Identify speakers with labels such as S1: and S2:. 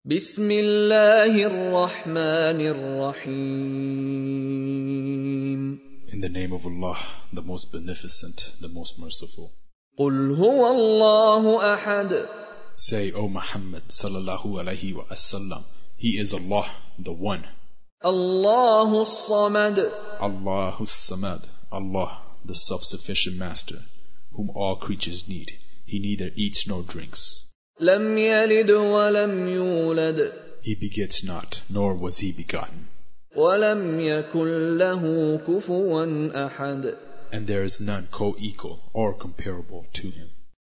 S1: بسم الله الرحمن الرحيم.
S2: In the name of Allah, the most beneficent, the most merciful.
S1: قل هو الله أحد.
S2: Say, O Muhammad sallallahu alayhi wa sallam, He is Allah, the One.
S1: الله الصمد.
S2: Allahu Samad, Allah, the self-sufficient Master, whom all creatures need. He neither eats nor drinks.
S1: لم يلد ولم يولد.
S2: He begets not, nor was he begotten.
S1: ولم يكن له كفوا أحد.
S2: And there is none co-equal or comparable to him.